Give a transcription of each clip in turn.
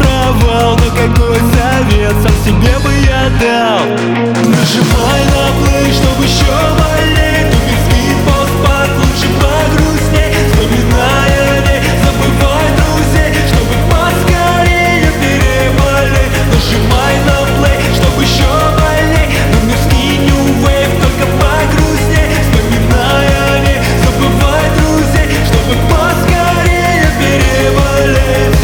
провал, но какой совет сам себе бы я дал? Нажимай на плей, чтобы еще болеть, но без вид постпад лучше погрустней. Вспоминая не забывай друзей, чтобы поскорее переболеть. Нажимай на плей, чтобы еще болеть, но мирский new wave только погрустней. Вспоминая не забывай друзей, чтобы поскорее переболеть.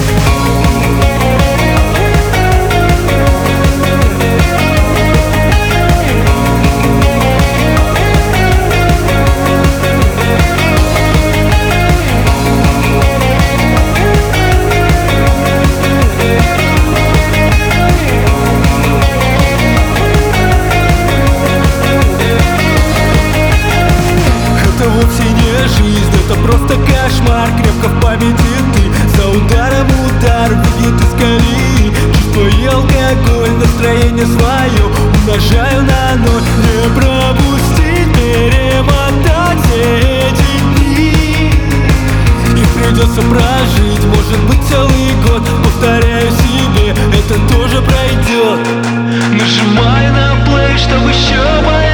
Это вовсе не жизнь, это просто кошмар. Крепко в памяти ты, за ударом удар выбьет из колеи. Чувство и алкоголь, настроение свое умножаю на ноль. Не пропустить, перемотать все эти дни. Их придется прожить, может быть целый год. Повторяю себе, это тоже пройдет. Нажимай на плей, чтобы еще болеть.